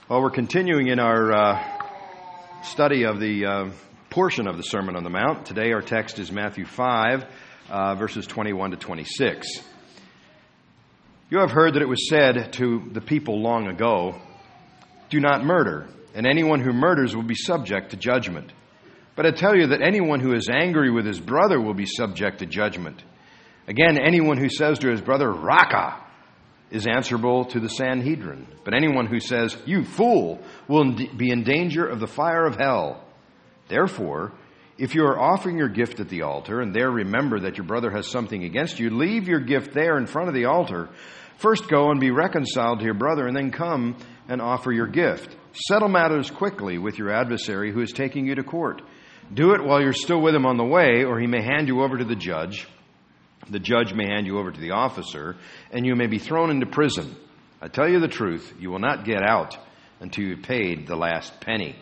Well, we're continuing in our study of the portion of the Sermon on the Mount. Today our text is Matthew 5, verses 21 to 26. You have heard that it was said to the people long ago, "Do not murder, and anyone who murders will be subject to judgment. But I tell you that anyone who is angry with his brother will be subject to judgment. Again, anyone who says to his brother, 'Raca,' is answerable to the Sanhedrin. But anyone who says, 'You fool,' will be in danger of the fire of hell. Therefore, if you are offering your gift at the altar, and there remember that your brother has something against you, leave your gift there in front of the altar. First go and be reconciled to your brother, and then come and offer your gift. Settle matters quickly with your adversary who is taking you to court. Do it while you're still with him on the way, or he may hand you over to the judge. The judge may hand you over to the officer, and you may be thrown into prison. I tell you the truth, you will not get out until you've paid the last penny."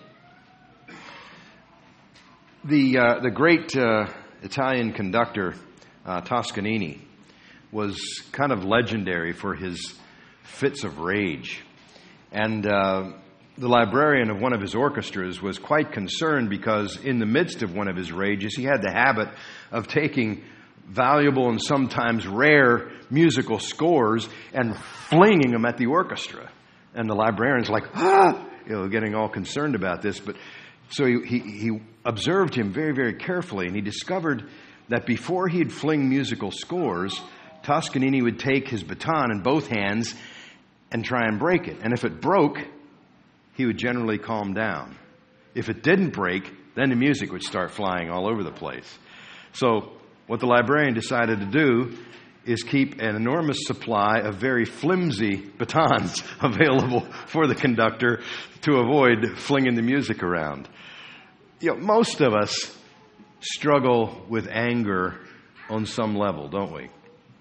The great Italian conductor, Toscanini, was kind of legendary for his fits of rage. And the librarian of one of his orchestras was quite concerned because in the midst of one of his rages, he had the habit of taking valuable and sometimes rare musical scores and flinging them at the orchestra. And the librarian's like, getting all concerned about this. But so he observed him very, very carefully, and he discovered that before he'd fling musical scores, Toscanini would take his baton in both hands and try and break it. And if it broke, he would generally calm down. If it didn't break, then the music would start flying all over the place. So what the librarian decided to do is keep an enormous supply of very flimsy batons available for the conductor to avoid flinging the music around. Most of us struggle with anger on some level, don't we?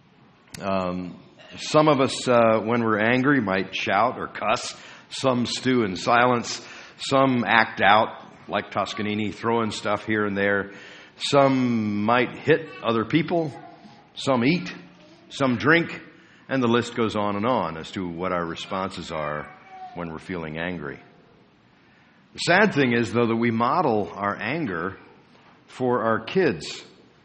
Some of us, when we're angry, might shout or cuss. Some stew in silence. Some act out, like Toscanini, throwing stuff here and there. Some might hit other people, some eat, some drink, and the list goes on as to what our responses are when we're feeling angry. The sad thing is, though, that we model our anger for our kids.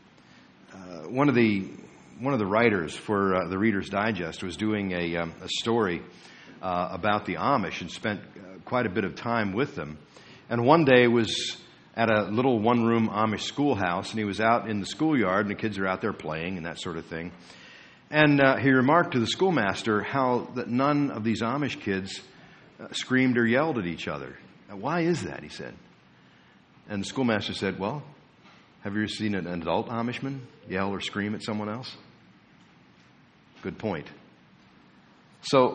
One of the writers for the Reader's Digest was doing a story about the Amish and spent quite a bit of time with them. And one day was at a little one-room Amish schoolhouse, and he was out in the schoolyard, and the kids are out there playing and that sort of thing. And he remarked to the schoolmaster how that none of these Amish kids screamed or yelled at each other. Now, why is that, he said. And the schoolmaster said, "Well, have you ever seen an adult Amishman yell or scream at someone else?" Good point. So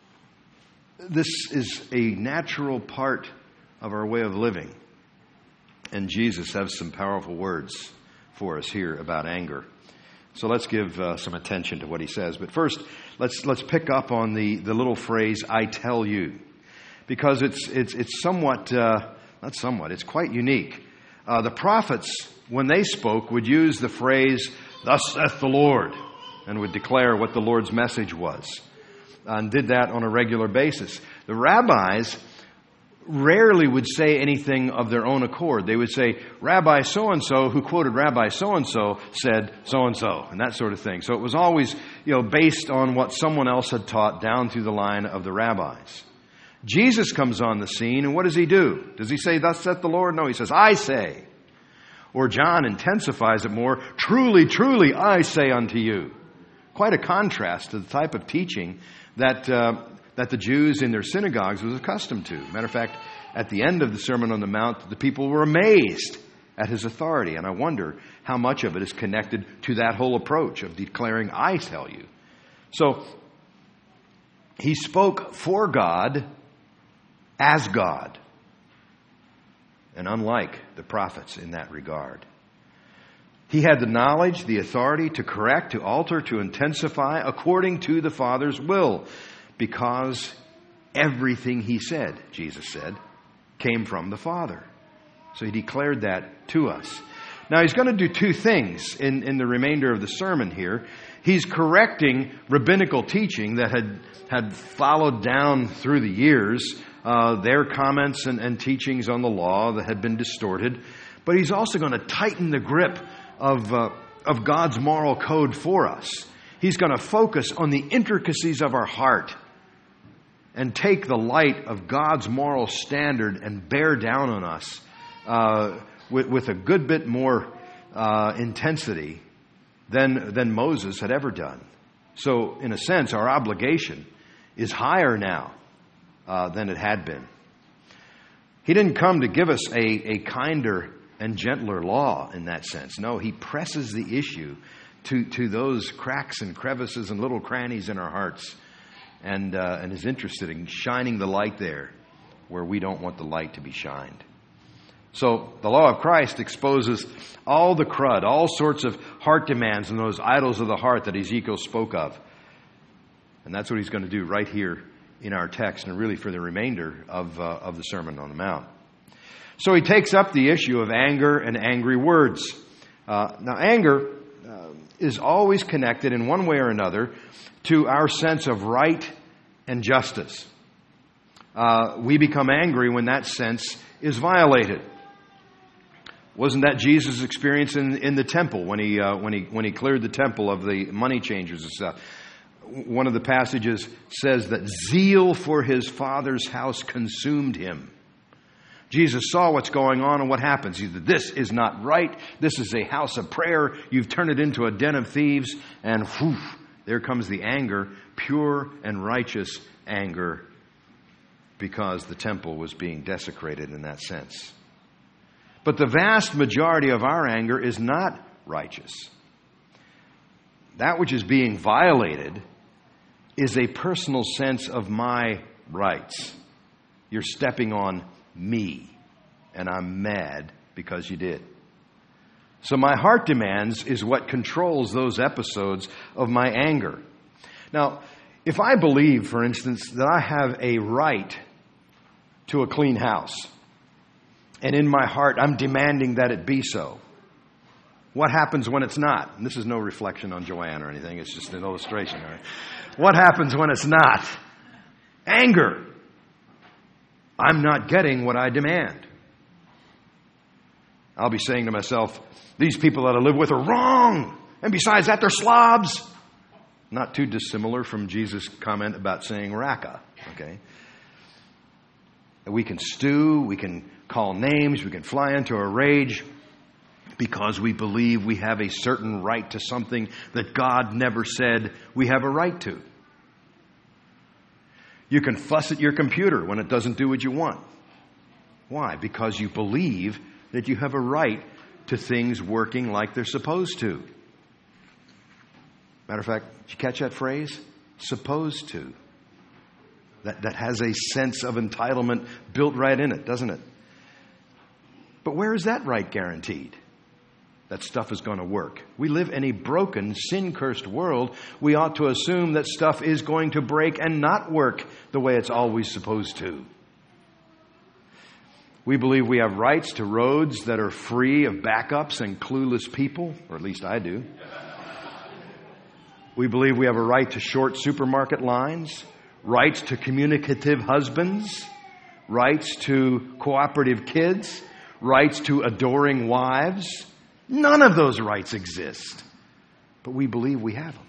this is a natural part of our way of living. And Jesus has some powerful words for us here about anger. So let's give some attention to what he says. But first, let's pick up on the little phrase, "I tell you," because it's somewhat, not somewhat, it's quite unique. The prophets, when they spoke, would use the phrase, "Thus saith the Lord," and would declare what the Lord's message was, and did that on a regular basis. The rabbis rarely would say anything of their own accord. They would say, "Rabbi so-and-so, who quoted Rabbi so-and-so, said so-and-so," and that sort of thing. So it was always, based on what someone else had taught down through the line of the rabbis. Jesus comes on the scene, and what does he do? Does he say, "Thus saith the Lord"? No, he says, "I say." Or John intensifies it more, "Truly, truly, I say unto you." Quite a contrast to the type of teaching that the Jews in their synagogues was accustomed to. Matter of fact, at the end of the Sermon on the Mount, the people were amazed at his authority. And I wonder how much of it is connected to that whole approach of declaring, "I tell you." So he spoke for God as God. And unlike the prophets in that regard. He had the knowledge, the authority to correct, to alter, to intensify according to the Father's will. Because everything he said, Jesus said, came from the Father. So he declared that to us. Now he's going to do two things in the remainder of the sermon here. He's correcting rabbinical teaching that had followed down through the years, their comments and teachings on the law that had been distorted. But he's also going to tighten the grip of God's moral code for us. He's going to focus on the intricacies of our heart and take the light of God's moral standard and bear down on us with a good bit more intensity than Moses had ever done. So, in a sense, our obligation is higher now than it had been. He didn't come to give us a kinder and gentler law in that sense. No, he presses the issue to those cracks and crevices and little crannies in our hearts, and is interested in shining the light there where we don't want the light to be shined. So the law of Christ exposes all the crud, all sorts of heart demands and those idols of the heart that Ezekiel spoke of. And that's what he's going to do right here in our text, and really for the remainder of the Sermon on the Mount. So he takes up the issue of anger and angry words. Now, anger is always connected in one way or another to our sense of right and justice. We become angry when that sense is violated. Wasn't that Jesus' experience in the temple when he cleared the temple of the money changers and stuff? One of the passages says that zeal for his Father's house consumed him. Jesus saw what's going on, and what happens? He said, this is not right. This is a house of prayer. You've turned it into a den of thieves. And whew, there comes the anger, pure and righteous anger, because the temple was being desecrated in that sense. But the vast majority of our anger is not righteous. That which is being violated is a personal sense of my rights. You're stepping on me, and I'm mad because you did. So my heart demands is what controls those episodes of my anger. Now, if I believe, for instance, that I have a right to a clean house, and in my heart I'm demanding that it be so, what happens when it's not? And this is no reflection on Joanne or anything, it's just an illustration. All right? What happens when it's not? Anger. I'm not getting what I demand. I'll be saying to myself, these people that I live with are wrong. And besides that, they're slobs. Not too dissimilar from Jesus' comment about saying raka. Okay? We can stew, we can call names, we can fly into a rage because we believe we have a certain right to something that God never said we have a right to. You can fuss at your computer when it doesn't do what you want. Why? Because you believe that you have a right to things working like they're supposed to. Matter of fact, did you catch that phrase? Supposed to. That has a sense of entitlement built right in it, doesn't it? But where is that right guaranteed? That stuff is going to work. We live in a broken, sin-cursed world. We ought to assume that stuff is going to break and not work the way it's always supposed to. We believe we have rights to roads that are free of backups and clueless people, or at least I do. We believe we have a right to short supermarket lines, rights to communicative husbands, rights to cooperative kids, rights to adoring wives. None of those rights exist, but we believe we have them.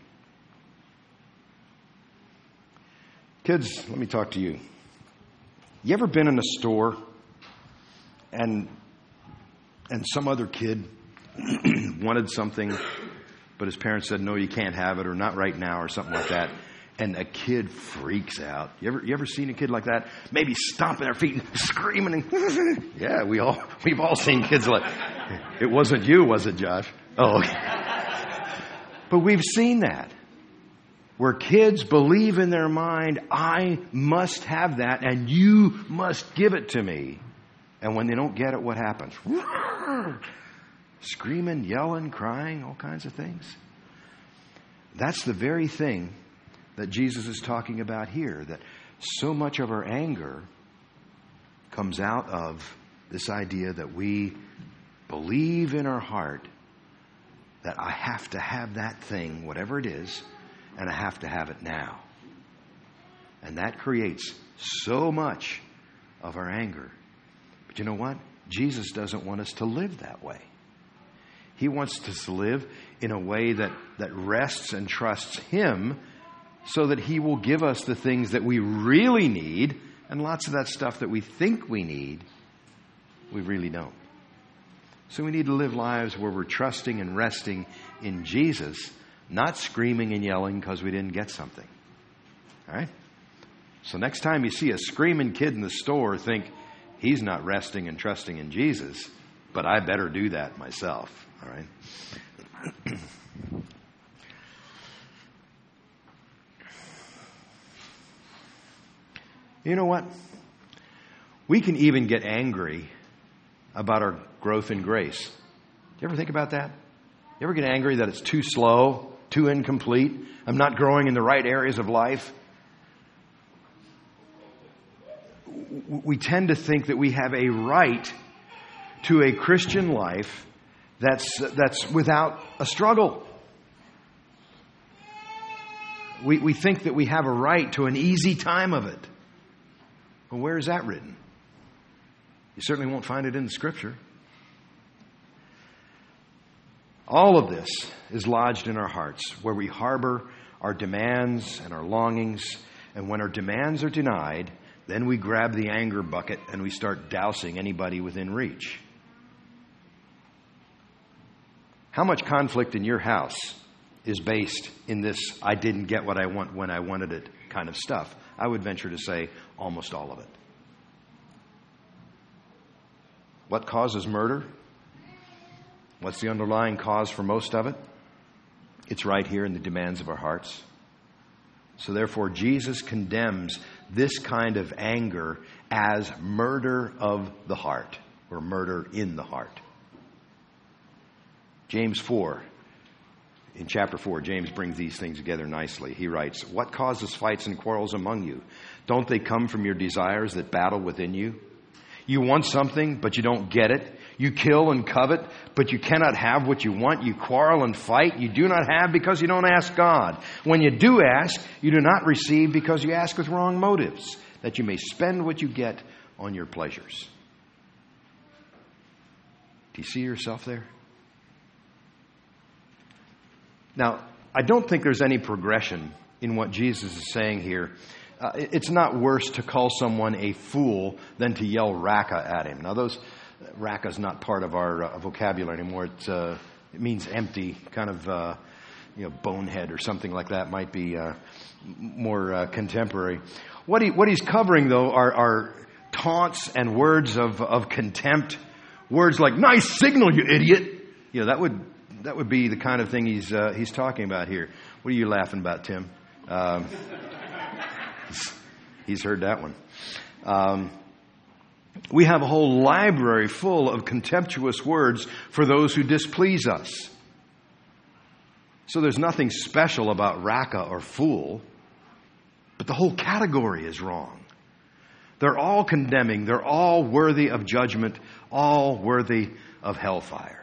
Kids, let me talk to you. You ever been in a store and some other kid wanted something, but his parents said, no, you can't have it, or not right now, or something like that, and a kid freaks out? You ever seen a kid like that? Maybe stomping their feet and screaming. And yeah, we've all seen kids like. It wasn't you, was it, Josh? Oh, okay. But we've seen that, where kids believe in their mind, I must have that, and you must give it to me. And when they don't get it, what happens? Screaming, yelling, crying, all kinds of things. That's the very thing that Jesus is talking about here, that so much of our anger comes out of this idea that we believe in our heart that I have to have that thing, whatever it is, and I have to have it now. And that creates so much of our anger. But you know what? Jesus doesn't want us to live that way. He wants us to live in a way that rests and trusts Him so that He will give us the things that we really need, and lots of that stuff that we think we need, we really don't. So we need to live lives where we're trusting and resting in Jesus, not screaming and yelling because we didn't get something. All right? So next time you see a screaming kid in the store, think, he's not resting and trusting in Jesus, but I better do that myself. All right? You know what? We can even get angry about our growth in grace. Do you ever think about that? You ever get angry that it's too slow, too incomplete? I'm not growing in the right areas of life? We tend to think that we have a right to a Christian life that's without a struggle. We think that we have a right to an easy time of it. Well, where is that written? You certainly won't find it in the Scripture. All of this is lodged in our hearts, where we harbor our demands and our longings. And when our demands are denied, then we grab the anger bucket and we start dousing anybody within reach. How much conflict in your house is based in this I didn't get what I want when I wanted it kind of stuff? I would venture to say almost all of it. What causes murder? What's the underlying cause for most of it? It's right here in the demands of our hearts. So therefore, Jesus condemns this kind of anger as murder of the heart, or murder in the heart. James 4, in chapter 4, James brings these things together nicely. He writes, "What causes fights and quarrels among you? Don't they come from your desires that battle within you? You want something, but you don't get it. You kill and covet, but you cannot have what you want. You quarrel and fight. You do not have because you don't ask God. When you do ask, you do not receive because you ask with wrong motives, that you may spend what you get on your pleasures." Do you see yourself there? Now, I don't think there's any progression in what Jesus is saying here. It's not worse to call someone a fool than to yell raka at him. Now, raka is not part of our vocabulary anymore. It means empty, kind of bonehead or something like that. Might be more contemporary. What he's covering, though, are taunts and words of contempt. Words like "nice signal, you idiot." That would be the kind of thing he's talking about here. What are you laughing about, Tim? He's heard that one. We have a whole library full of contemptuous words for those who displease us. So there's nothing special about raka or fool, but the whole category is wrong. They're all condemning. They're all worthy of judgment, all worthy of hellfire.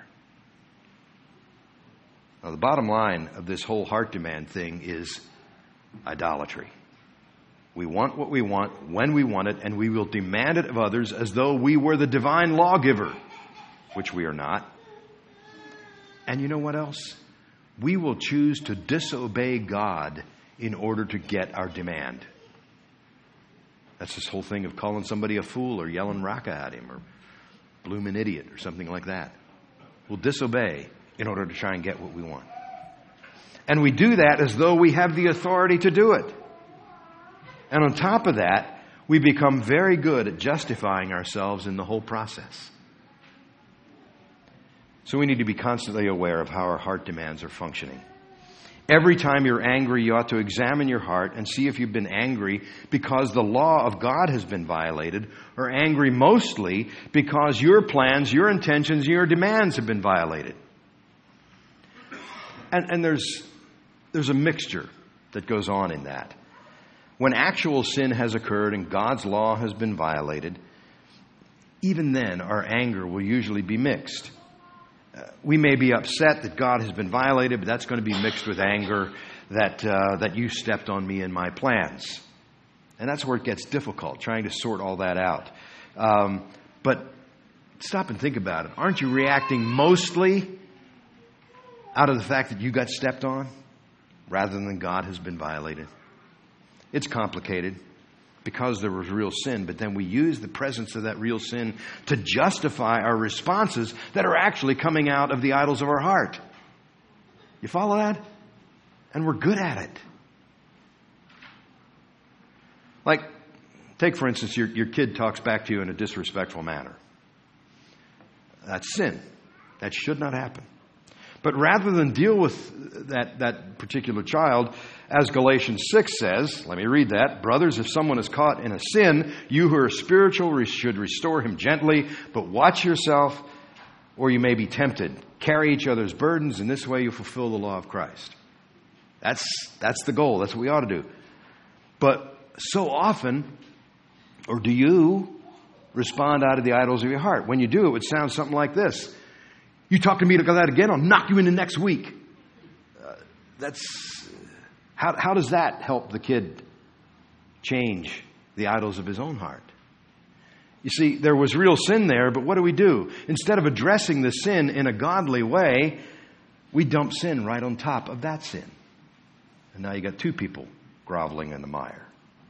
Now, the bottom line of this whole heart demand thing is idolatry. We want what we want when we want it, and we will demand it of others as though we were the divine lawgiver, which we are not. And you know what else? We will choose to disobey God in order to get our demand. That's this whole thing of calling somebody a fool or yelling raka at him or bloomin' idiot or something like that. We'll disobey in order to try and get what we want. And we do that as though we have the authority to do it. And on top of that, we become very good at justifying ourselves in the whole process. So we need to be constantly aware of how our heart demands are functioning. Every time you're angry, you ought to examine your heart and see if you've been angry because the law of God has been violated, or angry mostly because your plans, your intentions, your demands have been violated. And there's a mixture that goes on in that. When actual sin has occurred and God's law has been violated, even then our anger will usually be mixed. We may be upset that God has been violated, but that's going to be mixed with anger that you stepped on me in my plans. And that's where it gets difficult, trying to sort all that out. But stop and think about it. Aren't you reacting mostly out of the fact that you got stepped on rather than God has been violated? It's complicated because there was real sin, but then we use the presence of that real sin to justify our responses that are actually coming out of the idols of our heart. You follow that? And we're good at it. Like, take for instance, your kid talks back to you in a disrespectful manner. That's sin. That should not happen. But rather than deal with that particular child, as Galatians 6 says, let me read that. Brothers, if someone is caught in a sin, you who are spiritual should restore him gently, but watch yourself or you may be tempted. Carry each other's burdens. In this way you fulfill the law of Christ. That's the goal. That's what we ought to do. But so often, or do you respond out of the idols of your heart? When you do, it would sound something like this. You talk to me like that again, I'll knock you into next week. How does that help the kid change the idols of his own heart? You see, there was real sin there, but what do? Instead of addressing the sin in a godly way, we dump sin right on top of that sin. And now you got two people groveling in the mire.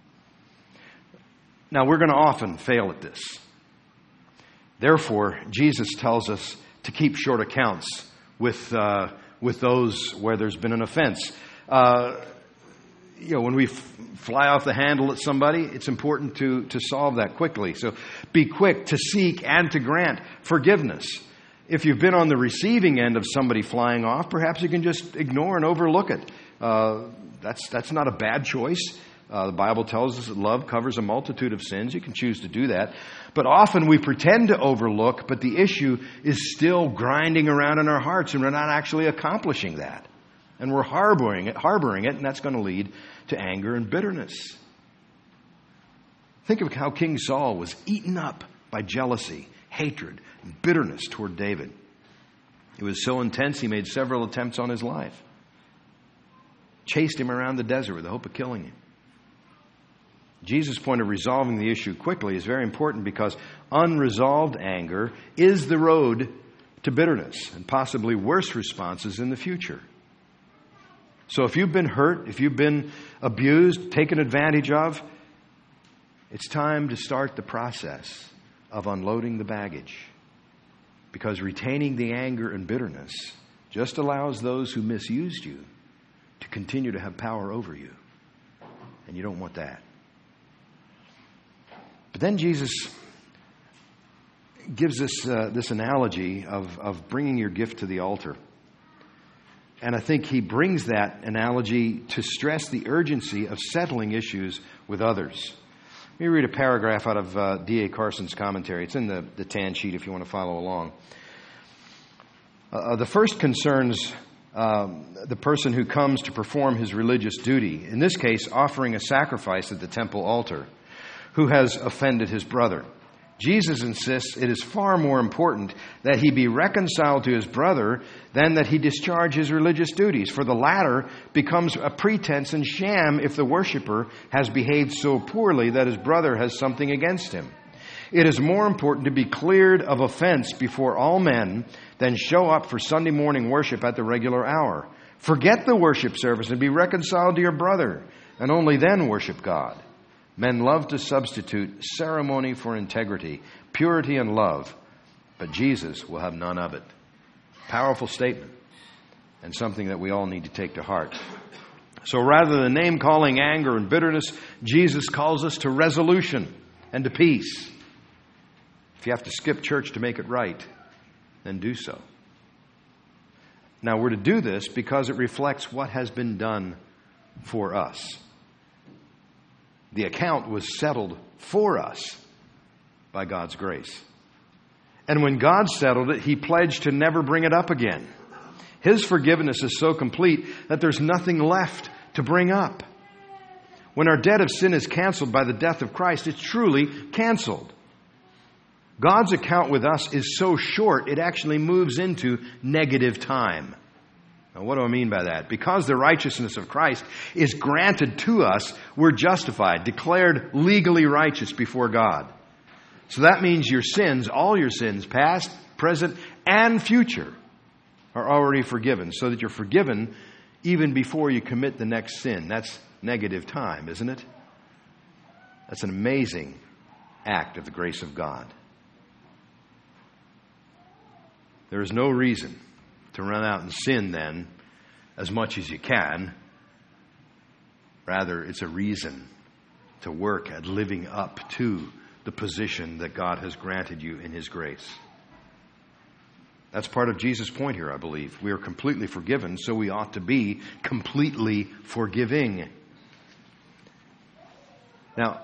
Now, we're going to often fail at this. Therefore, Jesus tells us to keep short accounts with those where there's been an offense. When we fly off the handle at somebody, it's important to solve that quickly. So be quick to seek and to grant forgiveness. If you've been on the receiving end of somebody flying off, perhaps you can just ignore and overlook it. That's not a bad choice. The Bible tells us that love covers a multitude of sins. You can choose to do that. But often we pretend to overlook, but the issue is still grinding around in our hearts, and we're not actually accomplishing that. And we're harboring it, and that's going to lead to anger and bitterness. Think of how King Saul was eaten up by jealousy, hatred, and bitterness toward David. It was so intense he made several attempts on his life. Chased him around the desert with the hope of killing him. Jesus' point of resolving the issue quickly is very important because unresolved anger is the road to bitterness and possibly worse responses in the future. So if you've been hurt, if you've been abused, taken advantage of, it's time to start the process of unloading the baggage. Because retaining the anger and bitterness just allows those who misused you to continue to have power over you. And you don't want that. But then Jesus gives us this analogy of bringing your gift to the altar. And I think he brings that analogy to stress the urgency of settling issues with others. Let me read a paragraph out of D.A. Carson's commentary. It's in the tan sheet if you want to follow along. The first concerns the person who comes to perform his religious duty, in this case offering a sacrifice at the temple altar, who has offended his brother. Jesus insists it is far more important that he be reconciled to his brother than that he discharge his religious duties, for the latter becomes a pretense and sham if the worshiper has behaved so poorly that his brother has something against him. It is more important to be cleared of offense before all men than show up for Sunday morning worship at the regular hour. Forget the worship service and be reconciled to your brother, and only then worship God. Men love to substitute ceremony for integrity, purity and love, but Jesus will have none of it. Powerful statement, and something that we all need to take to heart. So rather than name-calling anger and bitterness, Jesus calls us to resolution and to peace. If you have to skip church to make it right, then do so. Now, we're to do this because it reflects what has been done for us. The account was settled for us by God's grace. And when God settled it, he pledged to never bring it up again. His forgiveness is so complete that there's nothing left to bring up. When our debt of sin is canceled by the death of Christ, it's truly canceled. God's account with us is so short, it actually moves into negative time. Now, what do I mean by that? Because the righteousness of Christ is granted to us, we're justified, declared legally righteous before God. So that means your sins, all your sins, past, present, and future, are already forgiven, so that you're forgiven even before you commit the next sin. That's negative time, isn't it? That's an amazing act of the grace of God. There is no reason to run out and sin then as much as you can. Rather, it's a reason to work at living up to the position that God has granted you in His grace. That's part of Jesus' point here, I believe. We are completely forgiven, so we ought to be completely forgiving. Now,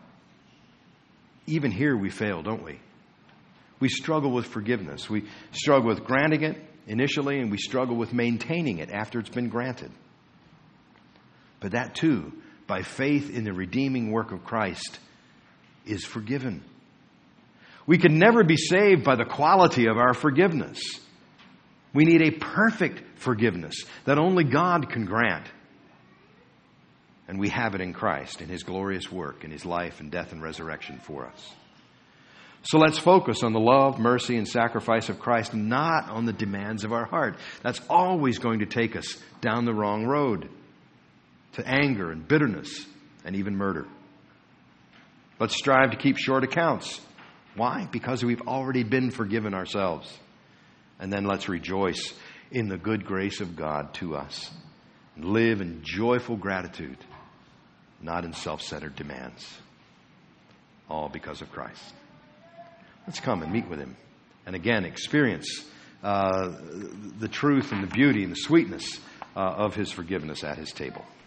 even here we fail, don't we? We struggle with forgiveness. We struggle with granting it initially, and we struggle with maintaining it after it's been granted. But that too, by faith in the redeeming work of Christ, is forgiven. We can never be saved by the quality of our forgiveness. We need a perfect forgiveness that only God can grant. And we have it in Christ, in His glorious work, in His life and death and resurrection for us. So let's focus on the love, mercy, and sacrifice of Christ, not on the demands of our heart. That's always going to take us down the wrong road, to anger and bitterness and even murder. Let's strive to keep short accounts. Why? Because we've already been forgiven ourselves. And then let's rejoice in the good grace of God to us and live in joyful gratitude, not in self-centered demands. All because of Christ. Let's come and meet with Him. And again, experience the truth and the beauty and the sweetness of His forgiveness at His table.